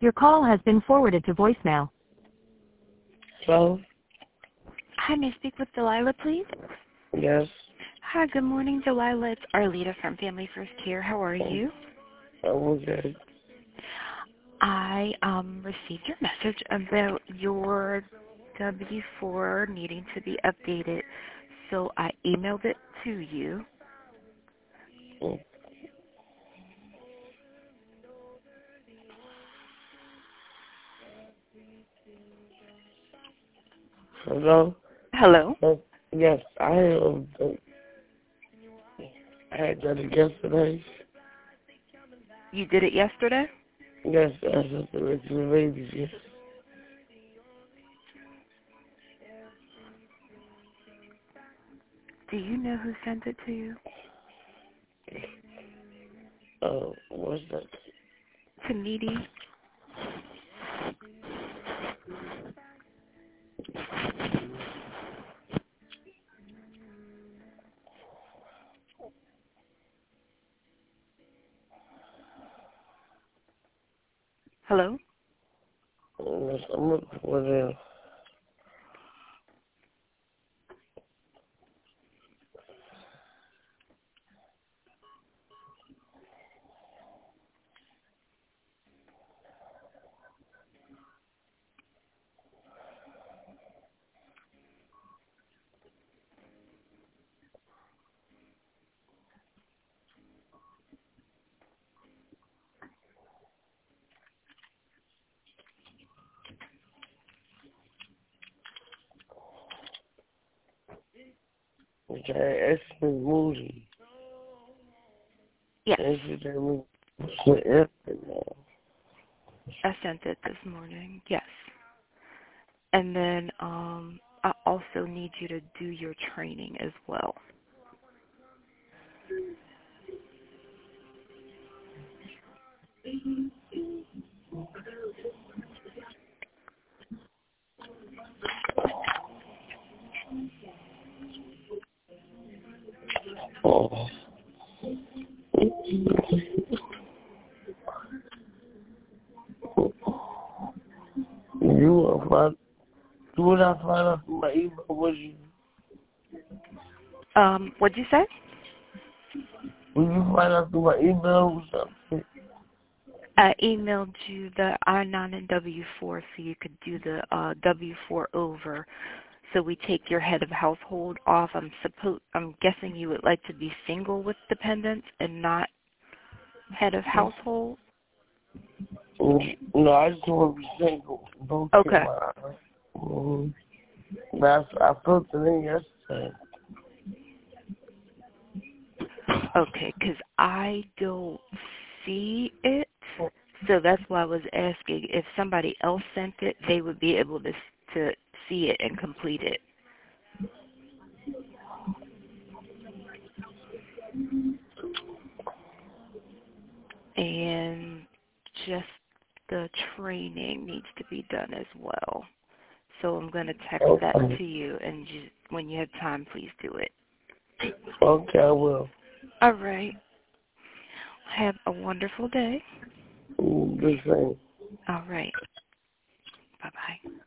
Your call has been forwarded to voicemail. Hello? Hi, may I speak with Delilah, please? Yes. Hi, good morning, Delilah. It's Arlita from Family First Care. How are you? I'm okay. I received your message about your W-4 needing to be updated, so I emailed it to you. Hello? Hello? Yes, I had done it yesterday. You did it yesterday? Yes, I sent the original babies, yes. Do you know who sent it to you? What's that? To Needy? Hello? Yes, I'm looking for them. Okay, it's Moody. Yes. I sent it this morning. Yes. And then I also need you to do your training as well. Oh. You would not find out from my email, would you? What'd you say? Will you find out through my email or something? I emailed you the I-9 and W-4 so you could do the W-4 over. So we take your head of household off. I'm guessing you would like to be single with dependents and not head of household. No, I just want to be single. Don't Okay. I filled it in yesterday. Okay, because I don't see it. So that's why I was asking if somebody else sent it, they would be able to see it and complete it. And just the training needs to be done as well. So I'm going to text that to you, and when you have time, please do it. Okay, I will. All right. Have a wonderful day. The same. All right. Bye-bye.